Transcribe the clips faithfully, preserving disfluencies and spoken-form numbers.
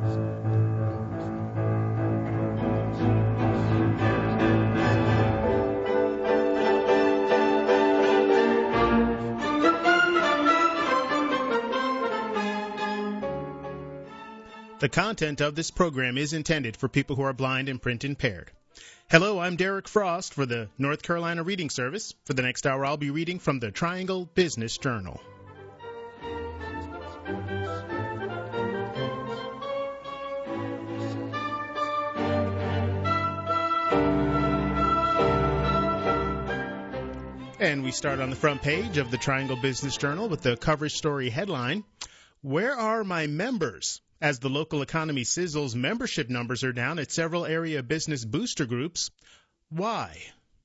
The content of this program is intended for people who are blind and print impaired. Hello, I'm Derek Frost for the North Carolina Reading Service. For the next hour, I'll be reading from the Triangle Business Journal. And we start on the front page of the Triangle Business Journal with the cover story headline, "Where are my members?" As the local economy sizzles, membership numbers are down at several area business booster groups. Why?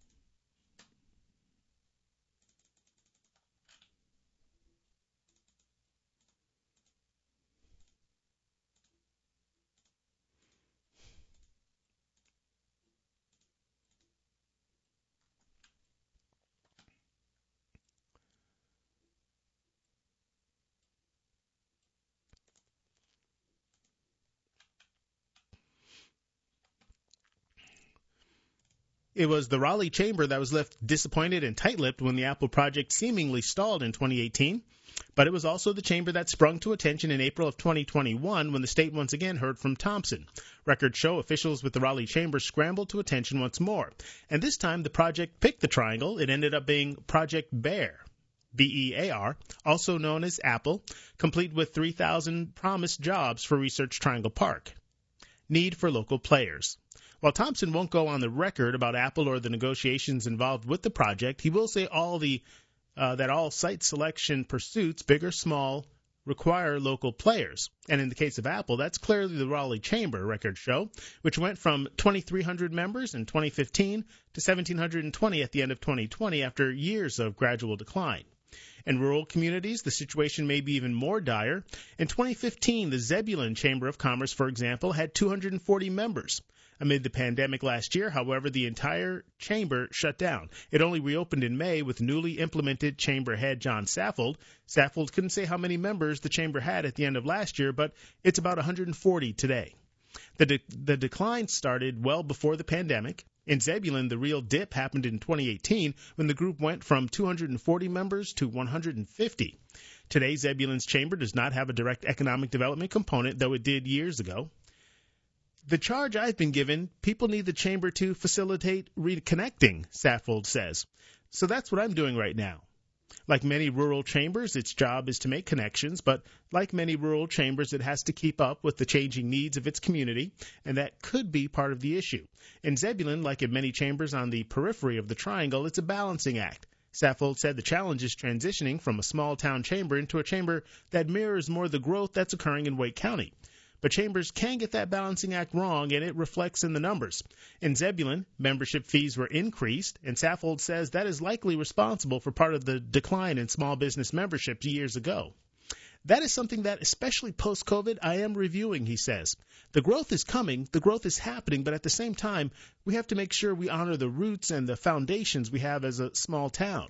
It was the Raleigh Chamber that was left disappointed and tight-lipped when the Apple project seemingly stalled in twenty eighteen. But it was also the chamber that sprung to attention in April of twenty twenty-one when the state once again heard from Thompson. Records show officials with the Raleigh Chamber scrambled to attention once more. And this time the project picked the triangle. It ended up being Project Bear, B E A R, also known as Apple, complete with three thousand promised jobs for Research Triangle Park. Need for local players. While Thompson won't go on the record about Apple or the negotiations involved with the project, he will say all the uh, that all site selection pursuits, big or small, require local players. And in the case of Apple, that's clearly the Raleigh Chamber, records show, which went from twenty-three hundred members in twenty fifteen to one thousand seven hundred twenty at the end of twenty twenty after years of gradual decline. In rural communities, the situation may be even more dire. In twenty fifteen, the Zebulon Chamber of Commerce, for example, had two hundred forty members. Amid the pandemic last year, however, the entire chamber shut down. It only reopened in May with newly implemented chamber head John Saffold. Saffold couldn't say how many members the chamber had at the end of last year, but it's about one hundred forty today. The, de- the decline started well before the pandemic. In Zebulon, the real dip happened in twenty eighteen when the group went from two hundred forty members to one hundred fifty. Today, Zebulon's chamber does not have a direct economic development component, though it did years ago. The charge I've been given, people need the chamber to facilitate reconnecting, Saffold says. So that's what I'm doing right now. Like many rural chambers, its job is to make connections, but like many rural chambers, it has to keep up with the changing needs of its community, and that could be part of the issue. In Zebulon, like in many chambers on the periphery of the triangle, it's a balancing act. Saffold said the challenge is transitioning from a small-town chamber into a chamber that mirrors more the growth that's occurring in Wake County. But chambers can get that balancing act wrong, and it reflects in the numbers. In Zebulon, membership fees were increased, and Saffold says that is likely responsible for part of the decline in small business membership years ago. That is something that, especially post-COVID, I am reviewing, he says. The growth is coming, the growth is happening, but at the same time, we have to make sure we honor the roots and the foundations we have as a small town.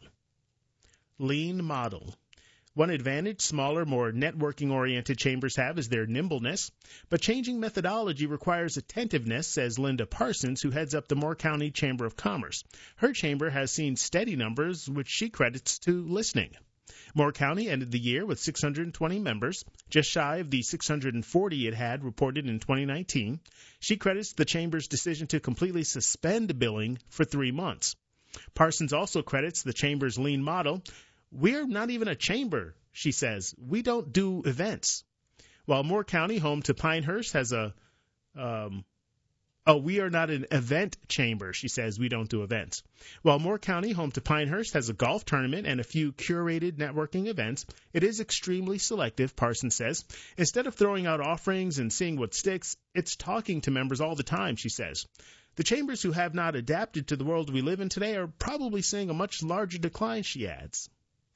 Lean model. One advantage smaller, more networking-oriented chambers have is their nimbleness, but changing methodology requires attentiveness, says Linda Parsons, who heads up the Moore County Chamber of Commerce. Her chamber has seen steady numbers, which she credits to listening. Moore County ended the year with six hundred twenty members, just shy of the six hundred forty it had reported in twenty nineteen. She credits the chamber's decision to completely suspend billing for three months. Parsons also credits the chamber's lean model. We're not even a chamber, she says. We don't do events. While Moore County, home to Pinehurst, has a, um, oh, we are not an event chamber, she says. We don't do events. While Moore County, home to Pinehurst, has a golf tournament and a few curated networking events, it is extremely selective, Parsons says. Instead of throwing out offerings and seeing what sticks, it's talking to members all the time, she says. The chambers who have not adapted to the world we live in today are probably seeing a much larger decline, she adds.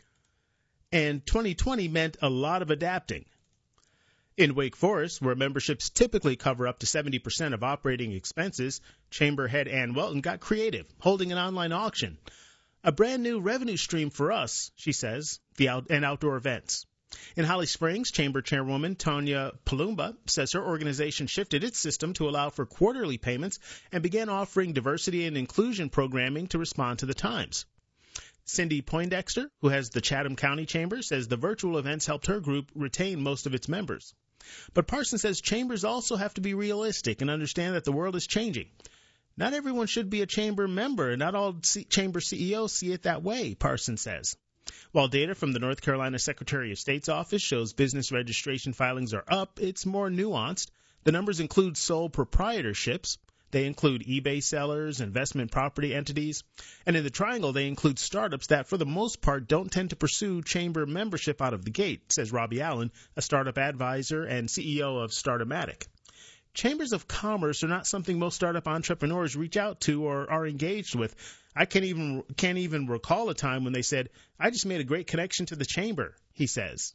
And twenty twenty meant a lot of adapting. In Wake Forest, where memberships typically cover up to seventy percent of operating expenses, chamber head Ann Welton got creative, holding an online auction. A brand new revenue stream for us, she says, the out- and outdoor events. In Holly Springs, Chamber Chairwoman Tonya Palumba says her organization shifted its system to allow for quarterly payments and began offering diversity and inclusion programming to respond to the times. Cindy Poindexter, who has the Chatham County Chamber, says the virtual events helped her group retain most of its members. But Parsons says chambers also have to be realistic and understand that the world is changing. Not everyone should be a chamber member, and not all C- chamber C E Os see it that way, Parsons says. While data from the North Carolina Secretary of State's office shows business registration filings are up, it's more nuanced. The numbers include sole proprietorships. They include eBay sellers, investment property entities, and in the Triangle, they include startups that, for the most part, don't tend to pursue chamber membership out of the gate, says Robbie Allen, a startup advisor and C E O of Startomatic. Chambers of commerce are not something most startup entrepreneurs reach out to or are engaged with. I can't even can't even recall a time when they said, "I just made a great connection to the chamber," he says.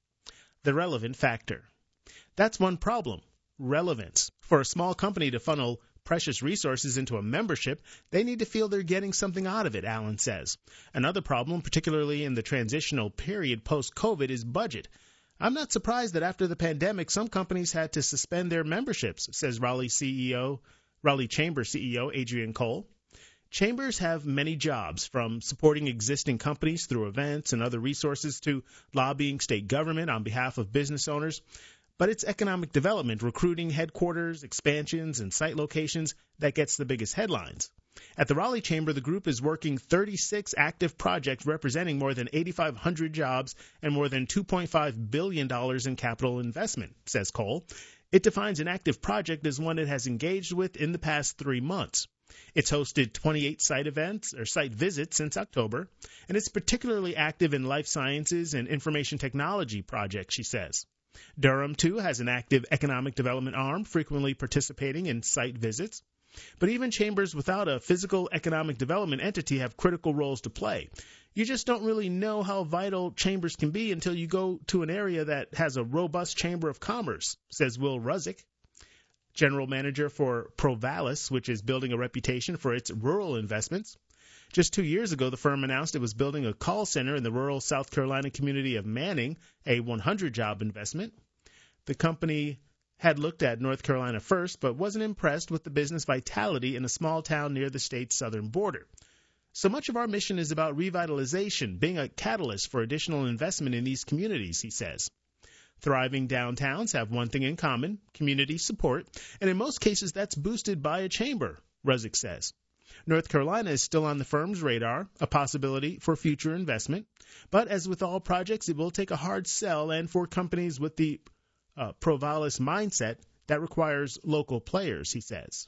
The relevant factor. That's one problem, relevance. For a small company to funnel precious resources into a membership, they need to feel they're getting something out of it, Allen says. Another problem, particularly in the transitional period post-COVID, is budget. I'm not surprised that after the pandemic, some companies had to suspend their memberships, says Raleigh C E O, Raleigh Chamber C E O Adrian Cole. Chambers have many jobs, from supporting existing companies through events and other resources to lobbying state government on behalf of business owners. But it's economic development, recruiting headquarters, expansions, and site locations that gets the biggest headlines. At the Raleigh Chamber, the group is working thirty-six active projects representing more than eighty-five hundred jobs and more than two point five billion dollars in capital investment, says Cole. It defines an active project as one it has engaged with in the past three months. It's hosted twenty-eight site events or site visits since October, and it's particularly active in life sciences and information technology projects, she says. Durham, too, has an active economic development arm, frequently participating in site visits. But even chambers without a physical economic development entity have critical roles to play. You just don't really know how vital chambers can be until you go to an area that has a robust chamber of commerce, says Will Ruzick, general manager for Provalis, which is building a reputation for its rural investments. Just two years ago, the firm announced it was building a call center in the rural South Carolina community of Manning, a one hundred job investment. The company had looked at North Carolina first, but wasn't impressed with the business vitality in a small town near the state's southern border. So much of our mission is about revitalization, being a catalyst for additional investment in these communities, he says. Thriving downtowns have one thing in common, community support, and in most cases that's boosted by a chamber, Ruzick says. North Carolina is still on the firm's radar, a possibility for future investment. But as with all projects, it will take a hard sell, and for companies with the uh, Provalis mindset, that requires local players, he says.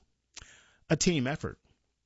A team effort.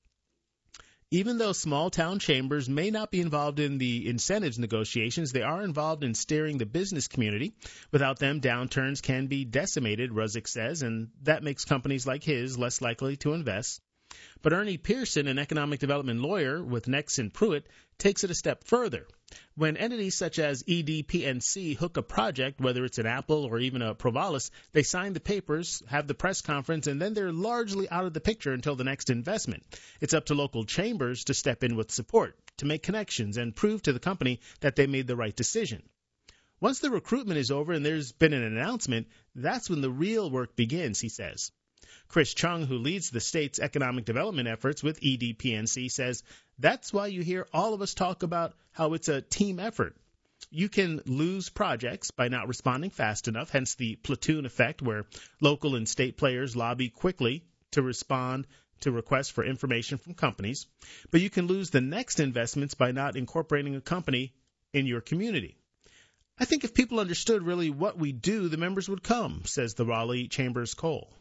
Even though small-town chambers may not be involved in the incentives negotiations, they are involved in steering the business community. Without them, downturns can be decimated, Ruzick says, and that makes companies like his less likely to invest. But Ernie Pearson, an economic development lawyer with Nexen Pruitt, takes it a step further. When entities such as E D P N C hook a project, whether it's an Apple or even a Provalis, they sign the papers, have the press conference, and then they're largely out of the picture until the next investment. It's up to local chambers to step in with support, to make connections, and prove to the company that they made the right decision. Once the recruitment is over and there's been an announcement, that's when the real work begins, he says. Chris Chung, who leads the state's economic development efforts with E D P N C, says that's why you hear all of us talk about how it's a team effort. You can lose projects by not responding fast enough, hence the platoon effect where local and state players lobby quickly to respond to requests for information from companies. But you can lose the next investments by not incorporating a company in your community. I think if people understood really what we do, the members would come, says the Raleigh Chamber's Cole.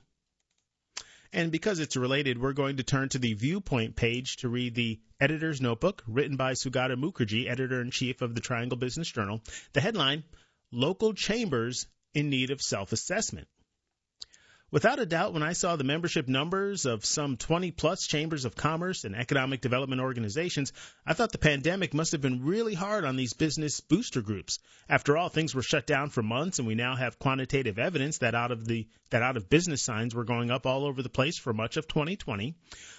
And because it's related, we're going to turn to the Viewpoint page to read the Editor's Notebook, written by Sugata Mukherjee, Editor-in-Chief of the Triangle Business Journal. The headline, Local Chambers in Need of Self-Assessment. Without a doubt, when I saw the membership numbers of some twenty-plus chambers of commerce and economic development organizations, I thought the pandemic must have been really hard on these business booster groups. After all, things were shut down for months, and we now have quantitative evidence that out of the that out of business signs were going up all over the place for much of twenty twenty.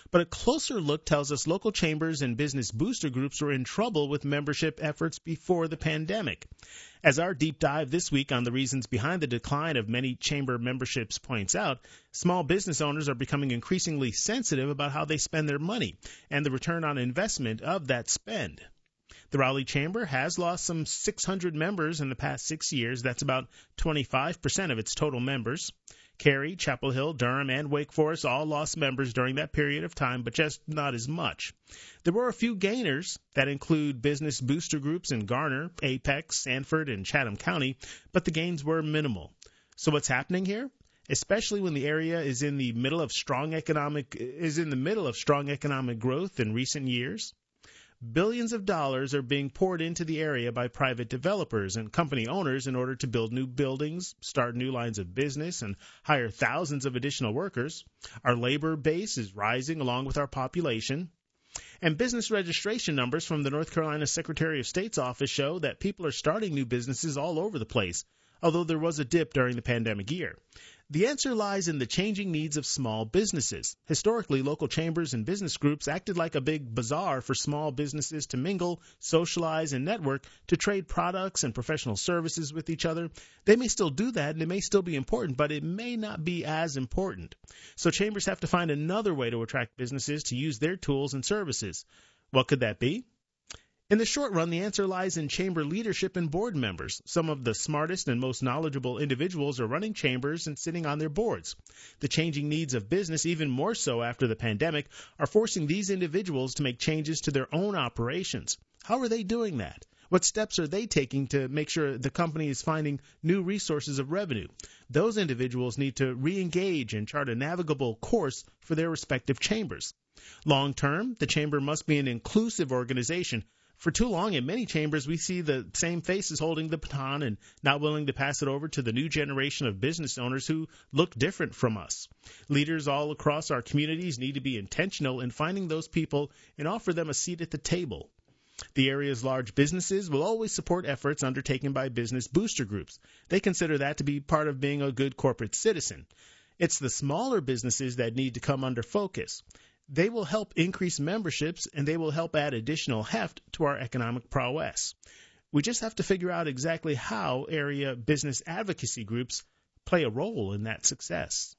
But a closer look tells us local chambers and business booster groups were in trouble with membership efforts before the pandemic. As our deep dive this week on the reasons behind the decline of many chamber memberships points out, small business owners are becoming increasingly sensitive about how they spend their money and the return on investment of that spend. The Raleigh Chamber has lost some six hundred members in the past six years. That's about twenty-five percent of its total members. Cary, Chapel Hill, Durham, and Wake Forest all lost members during that period of time, but just not as much. There were a few gainers that include business booster groups in Garner, Apex, Sanford, and Chatham County, but the gains were minimal. So what's happening here? Especially when the area is in the middle of strong economic is in the middle of strong economic growth in recent years. Billions of dollars are being poured into the area by private developers and company owners in order to build new buildings, start new lines of business, and hire thousands of additional workers. Our labor base is rising along with our population. And business registration numbers from the North Carolina Secretary of State's office show that people are starting new businesses all over the place, although there was a dip during the pandemic year. The answer lies in the changing needs of small businesses. Historically, local chambers and business groups acted like a big bazaar for small businesses to mingle, socialize, and network to trade products and professional services with each other. They may still do that, and it may still be important, but it may not be as important. So chambers have to find another way to attract businesses to use their tools and services. What could that be? In the short run, the answer lies in chamber leadership and board members. Some of the smartest and most knowledgeable individuals are running chambers and sitting on their boards. The changing needs of business, even more so after the pandemic, are forcing these individuals to make changes to their own operations. How are they doing that? What steps are they taking to make sure the company is finding new resources of revenue? Those individuals need to re-engage and chart a navigable course for their respective chambers. Long term, the chamber must be an inclusive organization. For too long, in many chambers, we see the same faces holding the baton and not willing to pass it over to the new generation of business owners who look different from us. Leaders all across our communities need to be intentional in finding those people and offer them a seat at the table. The area's large businesses will always support efforts undertaken by business booster groups. They consider that to be part of being a good corporate citizen. It's the smaller businesses that need to come under focus. They will help increase memberships, and they will help add additional heft to our economic prowess. We just have to figure out exactly how area business advocacy groups play a role in that success.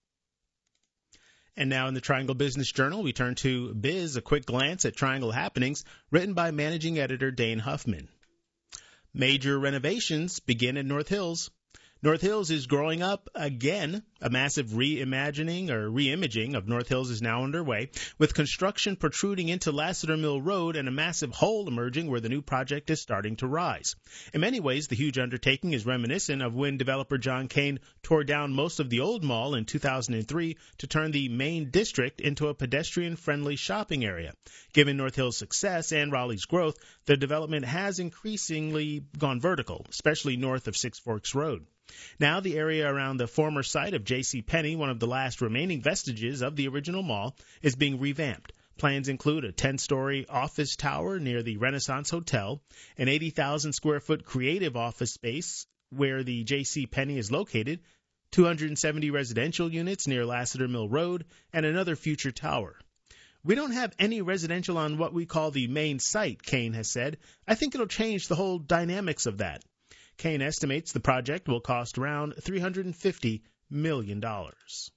And now in the Triangle Business Journal, we turn to Biz, a quick glance at Triangle happenings, written by managing editor Dane Huffman. Major renovations begin in North Hills. North Hills is growing up again. A massive reimagining or reimaging of North Hills is now underway, with construction protruding into Lassiter Mill Road and a massive hole emerging where the new project is starting to rise. In many ways, the huge undertaking is reminiscent of when developer John Kane tore down most of the old mall in two thousand three to turn the main district into a pedestrian-friendly shopping area. Given North Hills' success and Raleigh's growth, the development has increasingly gone vertical, especially north of Six Forks Road. Now the area around the former site of J C. Penney, one of the last remaining vestiges of the original mall, is being revamped. Plans include a ten-story office tower near the Renaissance Hotel, an eighty thousand square foot creative office space where the J C. Penney is located, two hundred seventy residential units near Lassiter Mill Road, and another future tower. We don't have any residential on what we call the main site, Kane has said. I think it'll change the whole dynamics of that. Kane estimates the project will cost around three hundred fifty million dollars.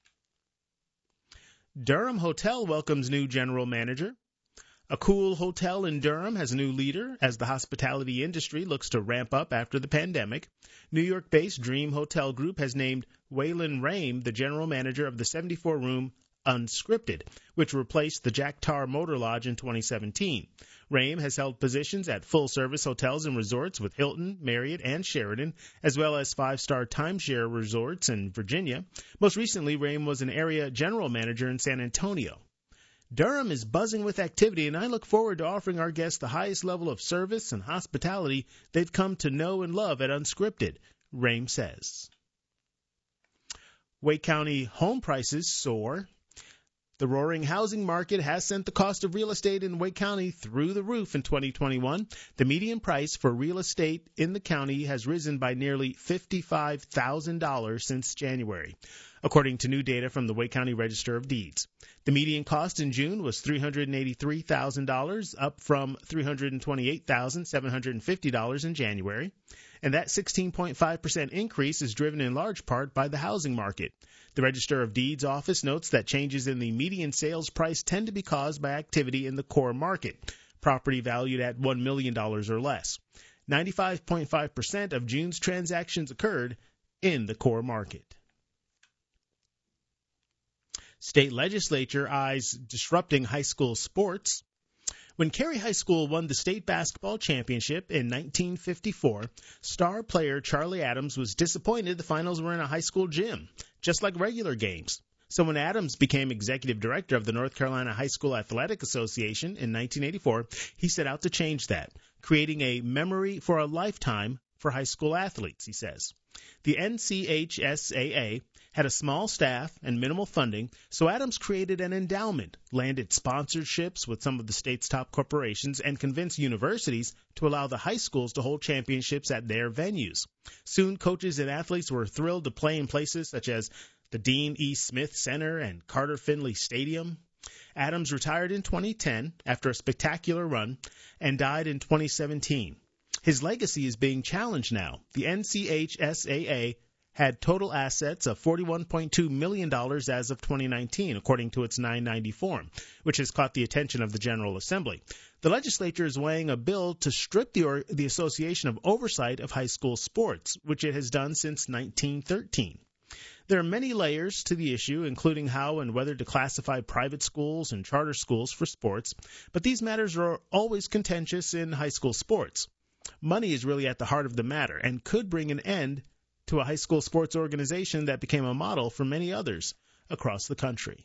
Durham Hotel welcomes new general manager. A cool hotel in Durham has a new leader as the hospitality industry looks to ramp up after the pandemic. New York-based Dream Hotel Group has named Waylon Rame the general manager of the seventy-four room Unscripted, which replaced the Jack Tar Motor Lodge in twenty seventeen. Rame has held positions at full-service hotels and resorts with Hilton, Marriott, and Sheraton, as well as five-star timeshare resorts in Virginia. Most recently, Rame was an area general manager in San Antonio. Durham is buzzing with activity, and I look forward to offering our guests the highest level of service and hospitality they've come to know and love at Unscripted, Rame says. Wake County home prices soar. The roaring housing market has sent the cost of real estate in Wake County through the roof in twenty twenty-one. The median price for real estate in the county has risen by nearly fifty-five thousand dollars since January. according to new data from the Wake County Register of Deeds. The median cost in June was three hundred eighty-three thousand dollars, up from three hundred twenty-eight thousand seven hundred fifty dollars in January, and that sixteen point five percent increase is driven in large part by the housing market. The Register of Deeds office notes that changes in the median sales price tend to be caused by activity in the core market, property valued at one million dollars or less. ninety-five point five percent of June's transactions occurred in the core market. State legislature eyes disrupting high school sports. When Cary High School won the state basketball championship in nineteen fifty-four, star player Charlie Adams was disappointed the finals were in a high school gym, just like regular games. So when Adams became executive director of the North Carolina High School Athletic Association in nineteen eighty-four, he set out to change that, creating a memory for a lifetime for high school athletes, he says. The N C H S A A had a small staff and minimal funding, so Adams created an endowment, landed sponsorships with some of the state's top corporations, and convinced universities to allow the high schools to hold championships at their venues. Soon, coaches and athletes were thrilled to play in places such as the Dean E. Smith Center and Carter Finley Stadium. Adams retired in twenty ten after a spectacular run and died in twenty seventeen. His legacy is being challenged now. The N C H S A A had total assets of forty-one point two million dollars as of twenty nineteen, according to its nine ninety form, which has caught the attention of the General Assembly. The legislature is weighing a bill to strip the, or, the association of oversight of high school sports, which it has done since nineteen thirteen. There are many layers to the issue, including how and whether to classify private schools and charter schools for sports, but these matters are always contentious in high school sports. Money is really at the heart of the matter and could bring an end to a high school sports organization that became a model for many others across the country.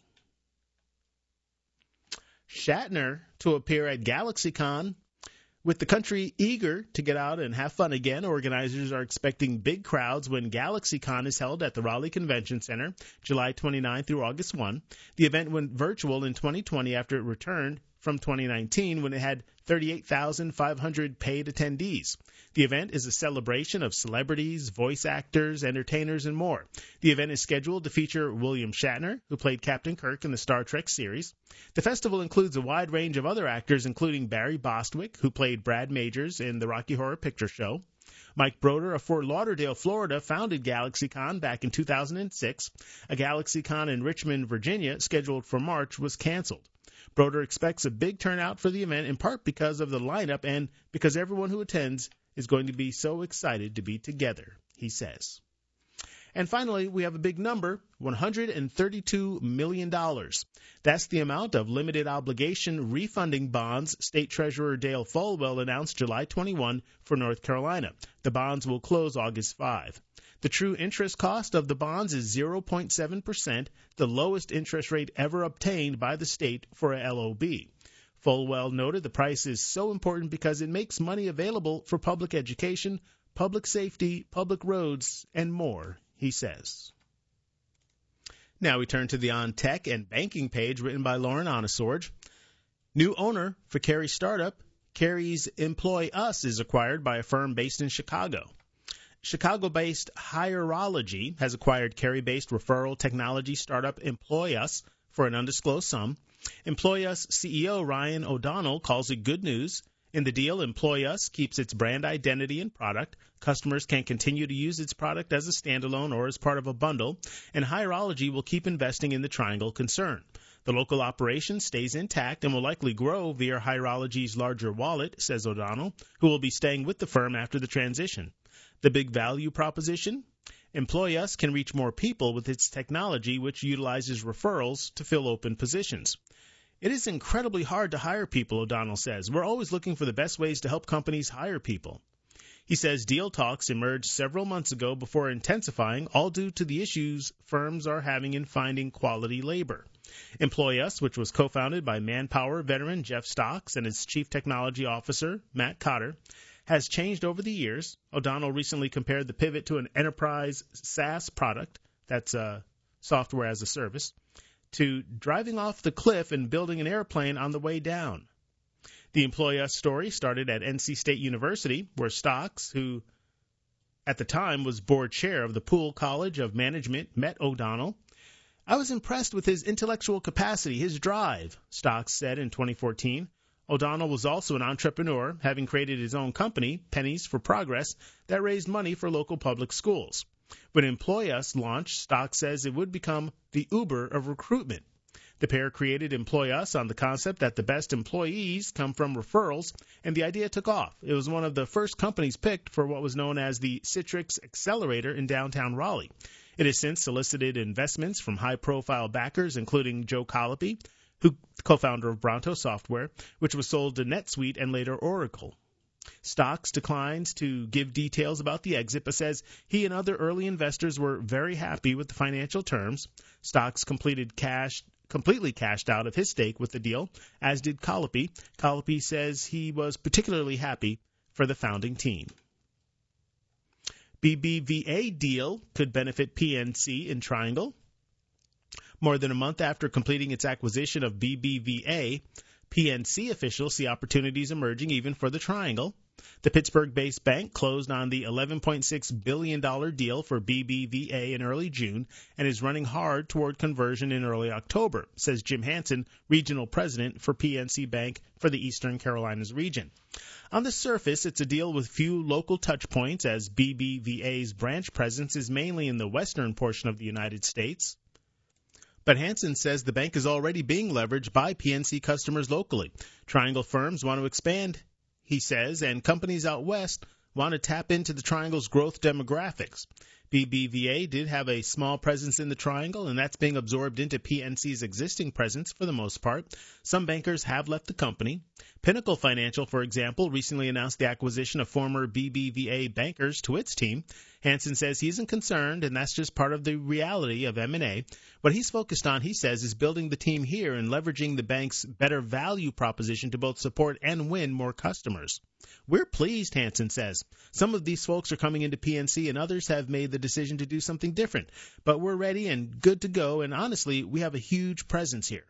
Shatner to appear at GalaxyCon. With the country eager to get out and have fun again, organizers are expecting big crowds when GalaxyCon is held at the Raleigh Convention Center, July twenty-ninth through August first. The event went virtual in twenty twenty after it returned from twenty nineteen when it had thirty-eight thousand five hundred paid attendees. The event is a celebration of celebrities, voice actors, entertainers, and more. The event is scheduled to feature William Shatner, who played Captain Kirk in the Star Trek series. The festival includes a wide range of other actors, including Barry Bostwick, who played Brad Majors in the Rocky Horror Picture Show. Mike Broder of Fort Lauderdale, Florida, founded GalaxyCon back in two thousand six. A GalaxyCon in Richmond, Virginia, scheduled for March, was canceled. Broder expects a big turnout for the event, in part because of the lineup and because everyone who attends is going to be so excited to be together, he says. And finally, we have a big number, one hundred thirty-two million dollars. That's the amount of limited obligation refunding bonds State Treasurer Dale Folwell announced July twenty-first for North Carolina. The bonds will close August fifth. The true interest cost of the bonds is zero point seven percent, the lowest interest rate ever obtained by the state for a L O B. Folwell noted the price is so important because it makes money available for public education, public safety, public roads, and more, he says. Now we turn to the On Tech and Banking page written by Lauren Onesorge. New owner for Cary startup, Cary's Employ Us is acquired by a firm based in Chicago. Chicago-based Hirology has acquired Cary-based referral technology startup Employ Us for an undisclosed sum. Employ Us C E O Ryan O'Donnell calls it good news. In the deal, Employ Us keeps its brand identity and product. Customers can continue to use its product as a standalone or as part of a bundle, and Hirology will keep investing in the Triangle concern. The local operation stays intact and will likely grow via Hirology's larger wallet, says O'Donnell, who will be staying with the firm after the transition. The big value proposition? Employ Us can reach more people with its technology, which utilizes referrals to fill open positions. It is incredibly hard to hire people, O'Donnell says. We're always looking for the best ways to help companies hire people. He says deal talks emerged several months ago before intensifying, all due to the issues firms are having in finding quality labor. Employ Us, which was co-founded by Manpower veteran Jeff Stocks and its chief technology officer, Matt Cotter, has changed over the years. O'Donnell recently compared the pivot to an enterprise SaaS product, that's uh, software as a service, to driving off the cliff and building an airplane on the way down. The Employ Us story started at N C State University, where Stocks, who at the time was board chair of the Poole College of Management, met O'Donnell. I was impressed with his intellectual capacity, his drive, Stocks said in twenty fourteen. O'Donnell was also an entrepreneur, having created his own company, Pennies for Progress, that raised money for local public schools. When Employ Us launched, Stocks says it would become the Uber of recruitment. The pair created Employ Us on the concept that the best employees come from referrals, and the idea took off. It was one of the first companies picked for what was known as the Citrix Accelerator in downtown Raleigh. It has since solicited investments from high-profile backers, including Joe Colopy, who co-founder of Bronto Software, which was sold to NetSuite and later Oracle. Stocks declines to give details about the exit, but says he and other early investors were very happy with the financial terms. Stocks completed cash, completely cashed out of his stake with the deal, as did Colopy. Colopy says he was particularly happy for the founding team. B B V A deal could benefit P N C in Triangle. More than a month after completing its acquisition of B B V A, P N C officials see opportunities emerging even for the Triangle. The Pittsburgh-based bank closed on the eleven point six billion dollars deal for B B V A in early June and is running hard toward conversion in early October, says Jim Hansen, regional president for P N C Bank for the Eastern Carolinas region. On the surface, it's a deal with few local touch points, as B B V A's branch presence is mainly in the western portion of the United States. But Hansen says the bank is already being leveraged by P N C customers locally. Triangle firms want to expand, he says, and companies out west want to tap into the Triangle's growth demographics. B B V A did have a small presence in the Triangle, and that's being absorbed into P N C's existing presence for the most part. Some bankers have left the company. Pinnacle Financial, for example, recently announced the acquisition of former B B V A bankers to its team. Hansen says he isn't concerned, and that's just part of the reality of M and A. What he's focused on, he says, is building the team here and leveraging the bank's better value proposition to both support and win more customers. We're pleased, Hansen says. Some of these folks are coming into P N C and others have made the decision to do something different. But we're ready and good to go, and honestly, we have a huge presence here.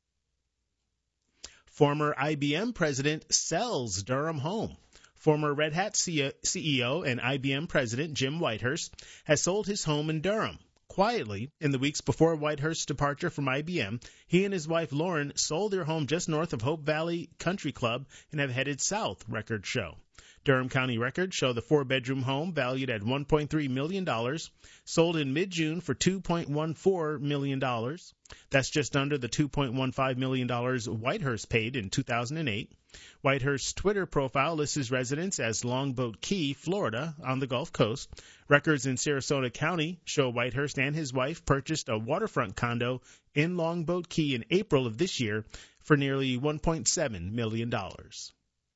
Former I B M president sells Durham home. Former Red Hat C E O and I B M president Jim Whitehurst has sold his home in Durham. Quietly, in the weeks before Whitehurst's departure from I B M, he and his wife Lauren sold their home just north of Hope Valley Country Club and have headed south, records show. Durham County records show the four-bedroom home, valued at one point three million dollars, sold in mid-June for two point one four million dollars. That's just under the two point one five million dollars Whitehurst paid in two thousand eight. Whitehurst's Twitter profile lists his residence as Longboat Key, Florida, on the Gulf Coast. Records in Sarasota County show Whitehurst and his wife purchased a waterfront condo in Longboat Key in April of this year for nearly one point seven million dollars.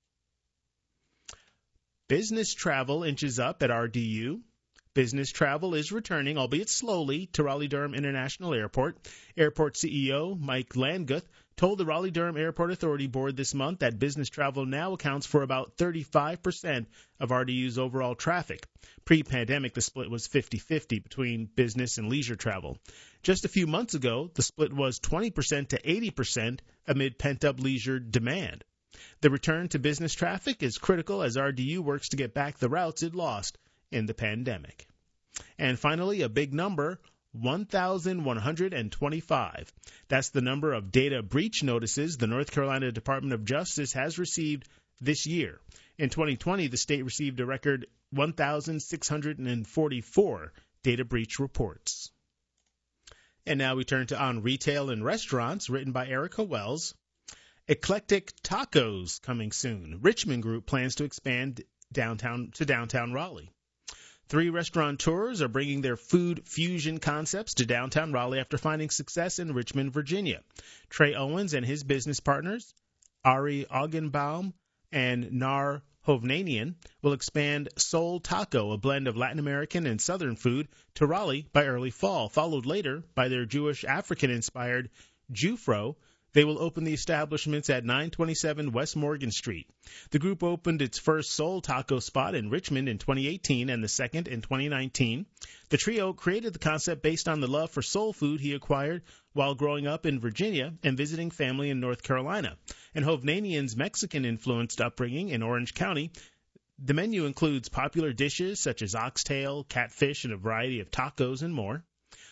Business travel inches up at R D U. Business travel is returning, albeit slowly, to Raleigh-Durham International Airport. Airport C E O Mike Landguth told the Raleigh-Durham Airport Authority Board this month that business travel now accounts for about thirty-five percent of R D U's overall traffic. Pre-pandemic, the split was fifty-fifty between business and leisure travel. Just a few months ago, the split was twenty percent to eighty percent amid pent-up leisure demand. The return to business traffic is critical as R D U works to get back the routes it lost in the pandemic. And finally, a big number, one thousand one hundred twenty-five. That's the number of data breach notices the North Carolina Department of Justice has received this year. In twenty twenty, the state received a record one thousand six hundred forty-four data breach reports. And now we turn to On Retail and Restaurants, written by Erica Wells. Eclectic Tacos coming soon. Richmond Group plans to expand downtown to downtown Raleigh. Three restaurateurs are bringing their food fusion concepts to downtown Raleigh after finding success in Richmond, Virginia. Trey Owens and his business partners, Ari Augenbaum and Nar Hovnanian, will expand Soul Taco, a blend of Latin American and Southern food, to Raleigh by early fall, followed later by their Jewish African-inspired Jufro. They will open the establishments at nine twenty-seven West Morgan Street. The group opened its first Soul Taco spot in Richmond in twenty eighteen and the second in twenty nineteen. The trio created the concept based on the love for soul food he acquired while growing up in Virginia and visiting family in North Carolina. And Hovnanian's Mexican-influenced upbringing in Orange County. The menu includes popular dishes such as oxtail, catfish, and a variety of tacos and more.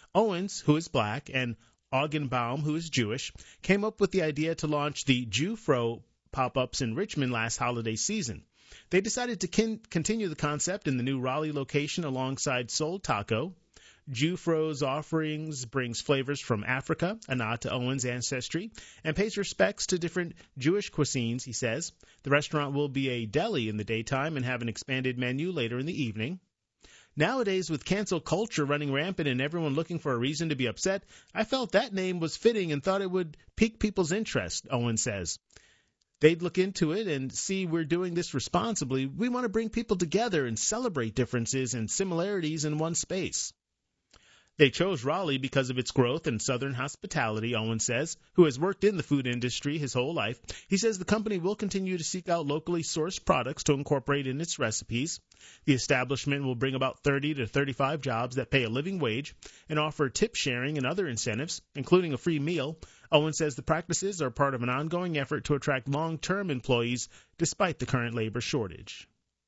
Owens, who is black, and Augenbaum, who is Jewish, came up with the idea to launch the Jew-Fro pop-ups in Richmond last holiday season. They decided to kin- continue the concept in the new Raleigh location alongside Soul Taco. Jew-Fro's offerings brings flavors from Africa, a nod to Owens' ancestry, and pays respects to different Jewish cuisines, he says. The restaurant will be a deli in the daytime and have an expanded menu later in the evening. Nowadays, with cancel culture running rampant and everyone looking for a reason to be upset, I felt that name was fitting and thought it would pique people's interest, Owens says. They'd look into it and see we're doing this responsibly. We want to bring people together and celebrate differences and similarities in one space. They chose Raleigh because of its growth and southern hospitality, Owens says, who has worked in the food industry his whole life. He says the company will continue to seek out locally sourced products to incorporate in its recipes. The establishment will bring about thirty to thirty-five jobs that pay a living wage and offer tip sharing and other incentives, including a free meal. Owens says the practices are part of an ongoing effort to attract long-term employees despite the current labor shortage.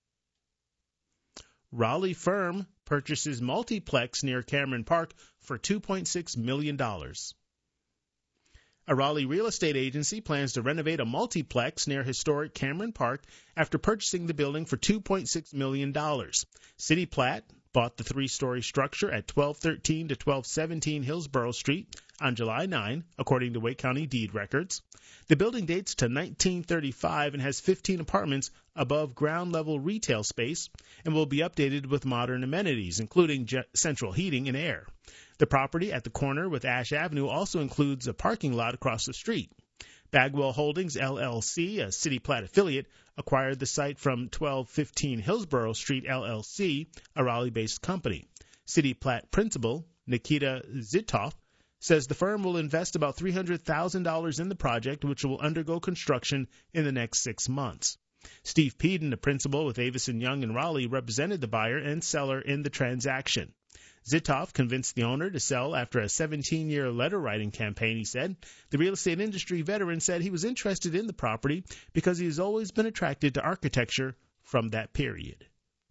Raleigh firm purchases multiplex near Cameron Park for two point six million dollars. A Raleigh real estate agency plans to renovate a multiplex near historic Cameron Park after purchasing the building for two point six million dollars. City Plat bought the three-story structure at twelve thirteen to twelve seventeen Hillsborough Street on July ninth, according to Wake County deed records. The building dates to nineteen thirty-five and has fifteen apartments above ground-level retail space and will be updated with modern amenities, including je- central heating and air. The property at the corner with Ash Avenue also includes a parking lot across the street. Bagwell Holdings, L L C, a City Plat affiliate, acquired the site from twelve fifteen Hillsborough Street, L L C, a Raleigh-based company. City Plat principal, Nikita Zitoff, says the firm will invest about three hundred thousand dollars in the project, which will undergo construction in the next six months. Steve Peden, the principal with Avison Young in Raleigh, represented the buyer and seller in the transaction. Zitoff convinced the owner to sell after a seventeen-year letter-writing campaign, he said. The real estate industry veteran said he was interested in the property because he has always been attracted to architecture from that period.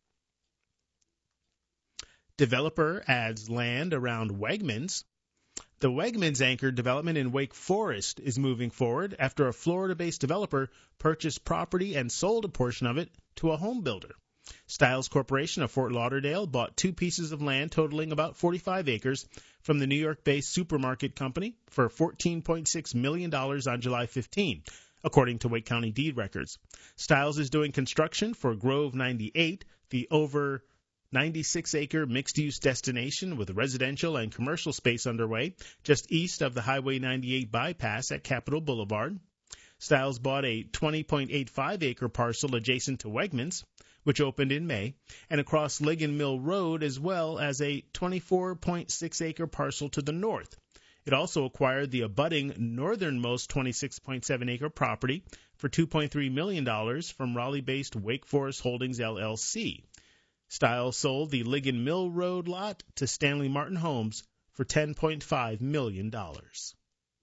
Developer adds land around Wegmans. The Wegmans-anchored development in Wake Forest is moving forward after a Florida-based developer purchased property and sold a portion of it to a home builder. Stiles Corporation of Fort Lauderdale bought two pieces of land totaling about forty-five acres from the New York-based supermarket company for fourteen point six million dollars on July fifteenth, according to Wake County deed records. Stiles is doing construction for Grove ninety-eight, the over ninety-six acre mixed-use destination with residential and commercial space underway just east of the Highway ninety-eight bypass at Capitol Boulevard. Stiles bought a twenty point eight five acre parcel adjacent to Wegmans, which opened in May, and across Ligon Mill Road, as well as a twenty-four point six acre parcel to the north. It also acquired the abutting northernmost twenty-six point seven acre property for two point three million dollars from Raleigh-based Wake Forest Holdings, L L C. Stiles sold the Ligon Mill Road lot to Stanley Martin Homes for ten point five million dollars.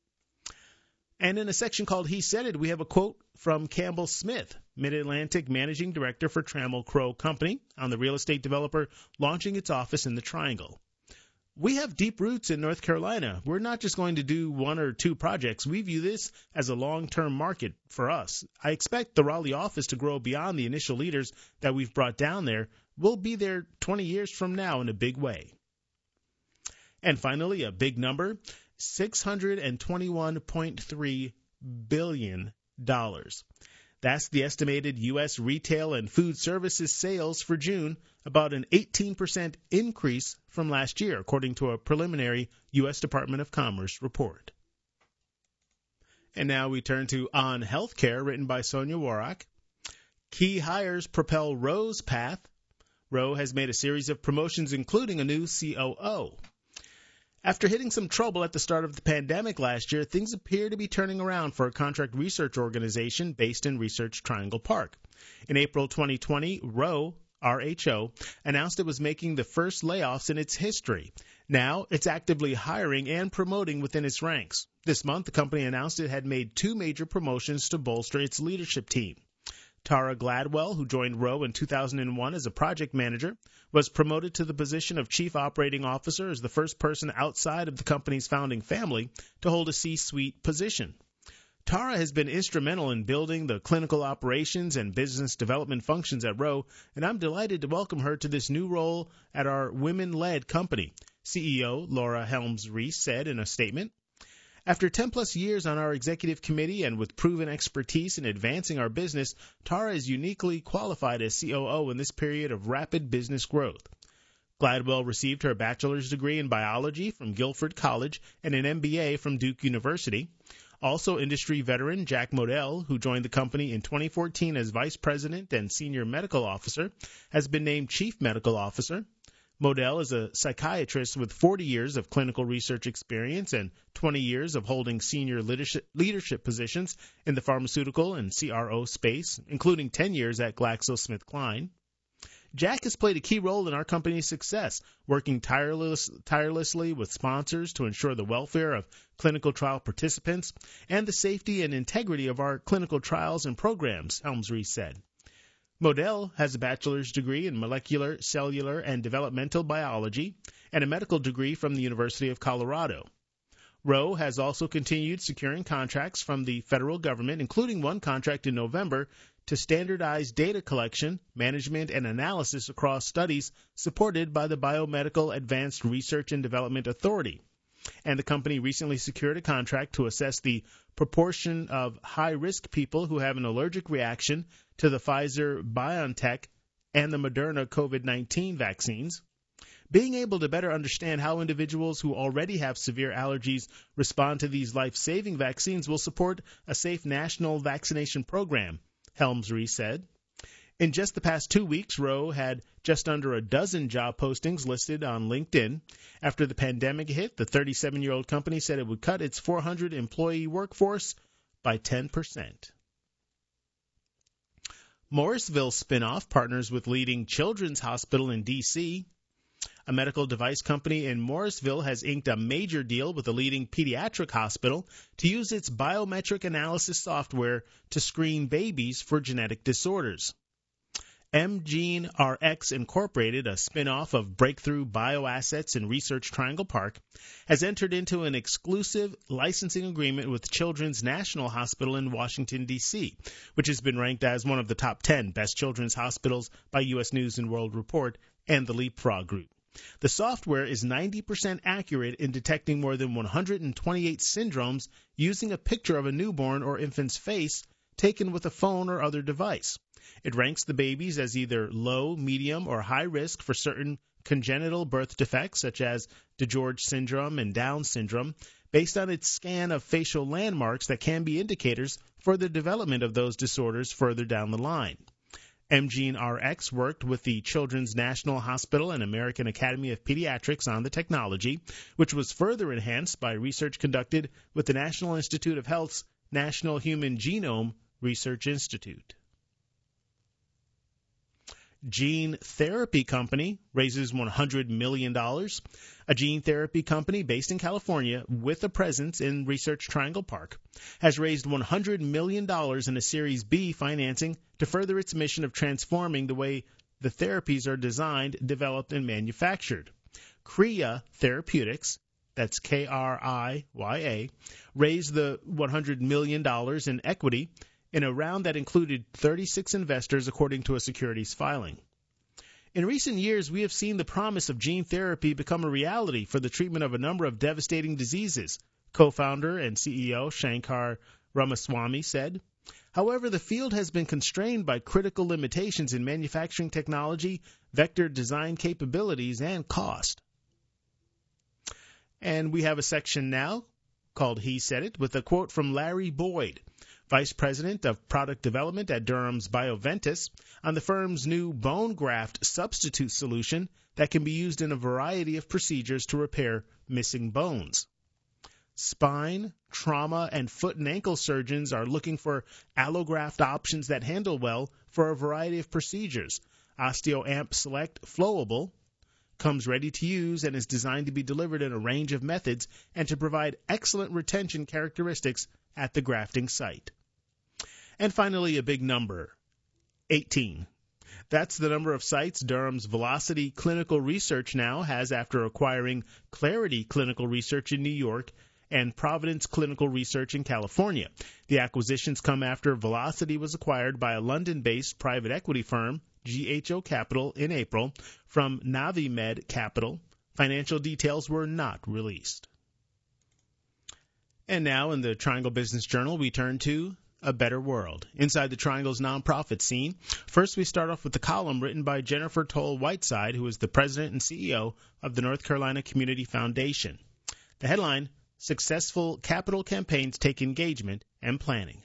And in a section called He Said It, we have a quote from Campbell Smith, Mid-Atlantic Managing Director for Trammell Crow Company, on the real estate developer launching its office in the Triangle. We have deep roots in North Carolina. We're not just going to do one or two projects. We view this as a long-term market for us. I expect the Raleigh office to grow beyond the initial leaders that we've brought down there. We'll be there twenty years from now in a big way. And finally, a big number, six hundred twenty-one point three billion dollars. That's the estimated U S retail and food services sales for June, about an eighteen percent increase from last year, according to a preliminary U S Department of Commerce report. And now we turn to On Healthcare, written by Sonia Warrock. Key hires propel Rowe's path. Rowe has made a series of promotions, including a new C O O. After hitting some trouble at the start of the pandemic last year, things appear to be turning around for a contract research organization based in Research Triangle Park. In April twenty twenty, Rowe, R H O, announced it was making the first layoffs in its history. Now, it's actively hiring and promoting within its ranks. This month, the company announced it had made two major promotions to bolster its leadership team. Tara Gladwell, who joined Rowe in two thousand one as a project manager, was promoted to the position of Chief Operating Officer as the first person outside of the company's founding family to hold a C-suite position. Tara has been instrumental in building the clinical operations and business development functions at Rowe, and I'm delighted to welcome her to this new role at our women-led company, C E O Laura Helms-Reese said in a statement. After ten-plus years on our executive committee and with proven expertise in advancing our business, Tara is uniquely qualified as C O O in this period of rapid business growth. Gladwell received her bachelor's degree in biology from Guilford College and an M B A from Duke University. Also industry veteran Jack Modell, who joined the company in twenty fourteen as vice president and senior medical officer, has been named chief medical officer. Modell is a psychiatrist with forty years of clinical research experience and twenty years of holding senior leadership, leadership positions in the pharmaceutical and C R O space, including ten years at GlaxoSmithKline. Jack has played a key role in our company's success, working tireless, tirelessly with sponsors to ensure the welfare of clinical trial participants and the safety and integrity of our clinical trials and programs, Helms-Reese said. Modell has a bachelor's degree in molecular, cellular, and developmental biology and a medical degree from the University of Colorado. Rowe has also continued securing contracts from the federal government, including one contract in November, to standardize data collection, management, and analysis across studies supported by the Biomedical Advanced Research and Development Authority. And the company recently secured a contract to assess the proportion of high-risk people who have an allergic reaction to the Pfizer-BioNTech and the Moderna COVID nineteen vaccines. Being able to better understand how individuals who already have severe allergies respond to these life-saving vaccines will support a safe national vaccination program, Helms-Reese said. In just the past two weeks, Rowe had just under a dozen job postings listed on LinkedIn. After the pandemic hit, the thirty-seven-year-old company said it would cut its four hundred employee workforce by ten percent. Morrisville spinoff partners with leading children's hospital in D C A medical device company in Morrisville has inked a major deal with a leading pediatric hospital to use its biometric analysis software to screen babies for genetic disorders. MGeneRx Incorporated, a spinoff of Breakthrough Bioassets in Research Triangle Park, has entered into an exclusive licensing agreement with Children's National Hospital in Washington, D C, which has been ranked as one of the top ten best children's hospitals by U S News and World Report and the Leapfrog Group. The software is ninety percent accurate in detecting more than one hundred twenty-eight syndromes using a picture of a newborn or infant's face taken with a phone or other device. It ranks the babies as either low, medium, or high risk for certain congenital birth defects such as DiGeorge syndrome and Down syndrome based on its scan of facial landmarks that can be indicators for the development of those disorders further down the line. MGeneRx worked with the Children's National Hospital and American Academy of Pediatrics on the technology, which was further enhanced by research conducted with the National Institute of Health's National Human Genome Research Institute. Gene Therapy Company raises one hundred million dollars. A gene therapy company based in California with a presence in Research Triangle Park has raised one hundred million dollars in a Series B financing to further its mission of transforming the way the therapies are designed, developed, and manufactured. Kriya Therapeutics, that's K R I Y A, raised the one hundred million dollars in equity in a round that included thirty-six investors, according to a securities filing. In recent years, we have seen the promise of gene therapy become a reality for the treatment of a number of devastating diseases, co-founder and C E O Shankar Ramaswamy said. However, the field has been constrained by critical limitations in manufacturing technology, vector design capabilities, and cost. And we have a section now called He Said It, with a quote from Larry Boyd, Vice President of Product Development at Durham's Bioventus, on the firm's new bone graft substitute solution that can be used in a variety of procedures to repair missing bones. Spine, trauma, and foot and ankle surgeons are looking for allograft options that handle well for a variety of procedures. OsteoAmp Select Flowable comes ready to use and is designed to be delivered in a range of methods and to provide excellent retention characteristics at the grafting site. And finally, a big number. eighteen. That's the number of sites Durham's Velocity Clinical Research now has after acquiring Clarity Clinical Research in New York and Providence Clinical Research in California. The acquisitions come after Velocity was acquired by a London-based private equity firm, G H O Capital, in April from Navimed Capital. Financial details were not released. And now in the Triangle Business Journal, we turn to A Better World, inside the Triangle's nonprofit scene. First, we start off with the column written by Jennifer Toll Whiteside, who is the president and C E O of the North Carolina Community Foundation. The headline, Successful Capital Campaigns Take Engagement and Planning.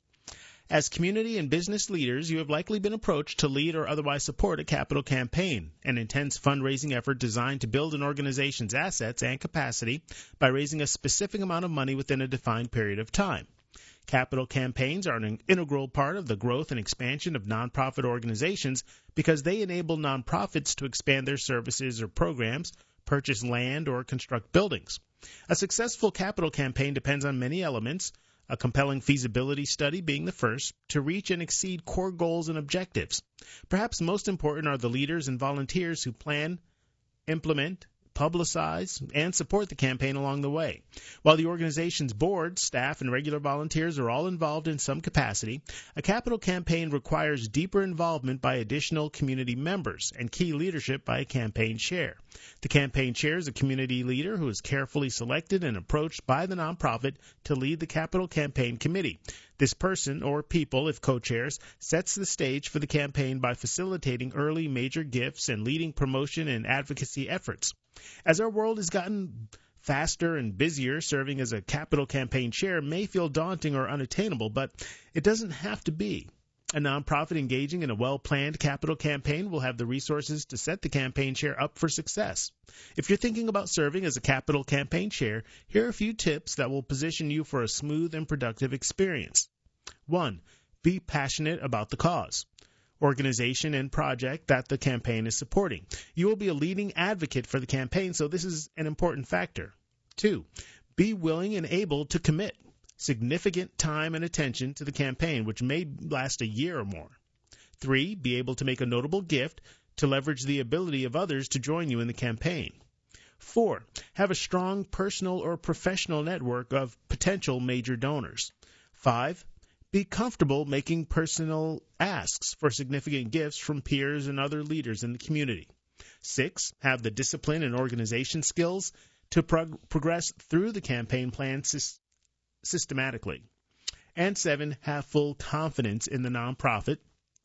As community and business leaders, you have likely been approached to lead or otherwise support a capital campaign, an intense fundraising effort designed to build an organization's assets and capacity by raising a specific amount of money within a defined period of time. Capital campaigns are an integral part of the growth and expansion of nonprofit organizations because they enable nonprofits to expand their services or programs, purchase land, or construct buildings. A successful capital campaign depends on many elements, a compelling feasibility study being the first, to reach and exceed core goals and objectives. Perhaps most important are the leaders and volunteers who plan, implement, publicize, and support the campaign along the way. While the organization's board, staff, and regular volunteers are all involved in some capacity, a capital campaign requires deeper involvement by additional community members and key leadership by a campaign chair. The campaign chair is a community leader who is carefully selected and approached by the nonprofit to lead the capital campaign committee. This person, or people if co-chairs, sets the stage for the campaign by facilitating early major gifts and leading promotion and advocacy efforts. As our world has gotten faster and busier, serving as a capital campaign chair may feel daunting or unattainable, but it doesn't have to be. A nonprofit engaging in a well-planned capital campaign will have the resources to set the campaign chair up for success. If you're thinking about serving as a capital campaign chair, here are a few tips that will position you for a smooth and productive experience. One, be passionate about the cause, organization, and project that the campaign is supporting. You will be a leading advocate for the campaign, so this is an important factor. Two, be willing and able to commit significant time and attention to the campaign, which may last a year or more. Three, be able to make a notable gift to leverage the ability of others to join you in the campaign. Four, have a strong personal or professional network of potential major donors. Five, be comfortable making personal asks for significant gifts from peers and other leaders in the community. Six, have the discipline and organization skills to prog- progress through the campaign plan sy- systematically. And seven, have full confidence in the nonprofit